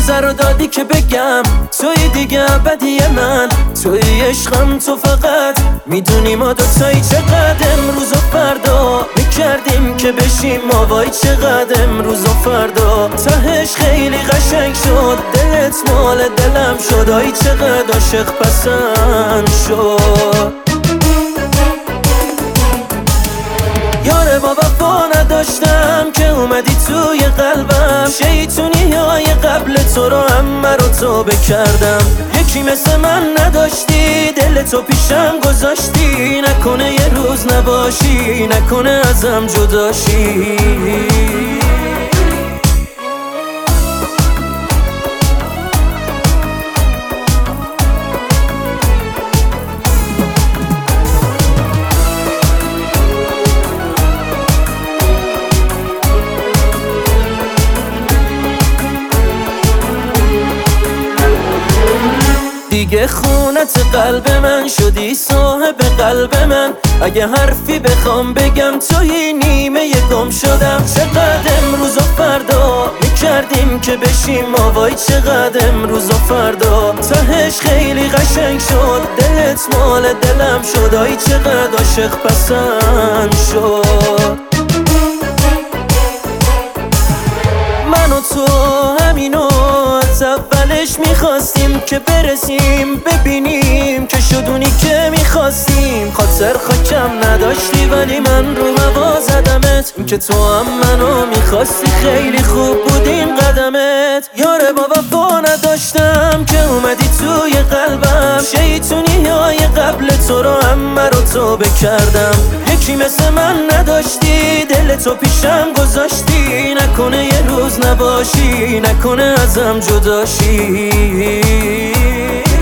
اجازه رو دادی که بگم توی دیگه ابدی من، توی عشقم تو فقط میدونی ما دوتایی چقدر امروز و فردا میکردیم که بشیم ما، وای چقدر امروز و فردا تهش خیلی قشنگ شد، دلت مال دلم شد، آی چقدر عاشق پسند شد. یاره با وفا نداشتم که اومدی توی قلبم، شیطونی های قبل تو رو همه رو توبه کردم. یکی مثل من نداشتی، دل تو پیشم گذاشتی، نکنه یه روز نباشی، نکنه ازم جداشی. دیگه خونت قلب من شدی، صاحب قلب من، اگه حرفی بخوام بگم توی نیمه گم شدم. چقدر امروز و فردا میکردیم که بشیم ما، وای چقدر امروز و فردا تهش خیلی قشنگ شد، دلت مال دلم شد، آی چقدر عاشق پسند شد. من و تو همینو از اولش میخواستیم که برسیم، ببینیم که شدونی که میخواستیم. خاطر خاکم نداشتی ولی من رو هوا زدمت، این که تو هم منو میخواستی، خیلی خوب بود این قدمت. یاره با وفا نداشتم که اومدی توی قلبم، شیطونی های قبل تو رو همه رو توبه کردم. یکی مثل من نداشتی، دل تو پیشم گذاشتی، نکنه یه روز نباشی، نکنه ازم جداشی.